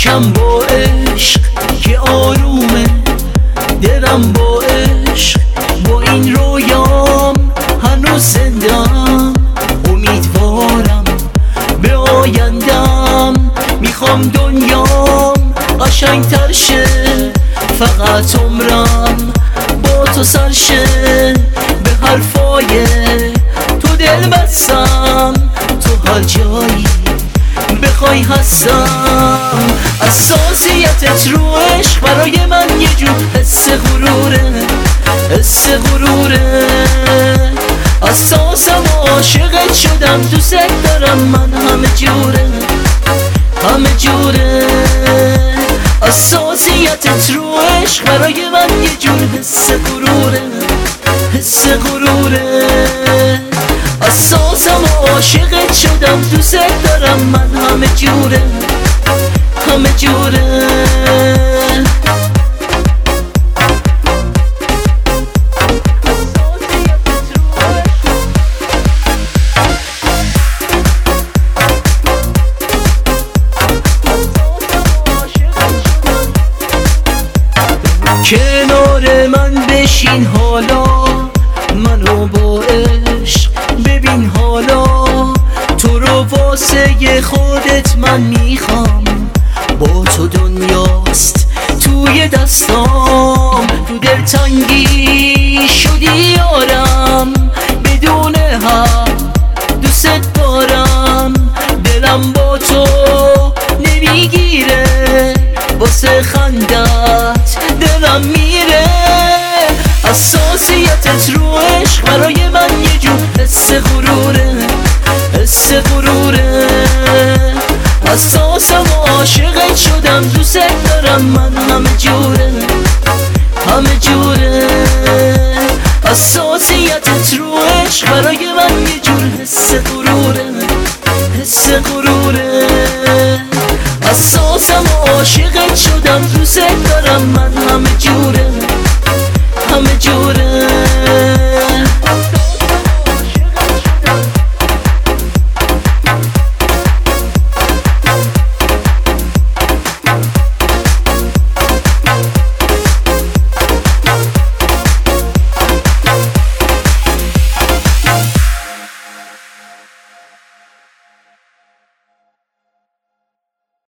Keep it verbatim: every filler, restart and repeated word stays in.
خاکم با عشق که آرومه، دلم با عشق با این رویام هنوز زندم. امیدوارم به آیندم، میخوام دنیام قشنگتر شه، فقط عمرم با تو سر شه. به حرفای تو دل بستم، تو هر جایی بخوای هستم. اساسیتت رو عشق برای من یه جور حس غروره، حس غروره. اساسم عاشقت شدم، دوست دارم من همه جوره، همه جوره. اساسیتت رو عشق برای من یه جور حس غروره، حس غروره. اساسم عاشقت شدم، دوست دارم من همه جوره، همه جوره. کنار من بشین حالا، منو با عشق ببین حالا. تو رو واسه خودت من میخوام، با تو دنیاست توی دستام. تو دلتنگی شدی یارم، بدون هم دوست دارم. دلم با تو نمیگیره، واسه خندت دلم میره. اساسیتت رو عشق برای من یه جور حس غروره، حس غروره. اساسم عاشقت شدم، دوست دارم من همه جوره، همه جوره. اساسیتت رو عشق برای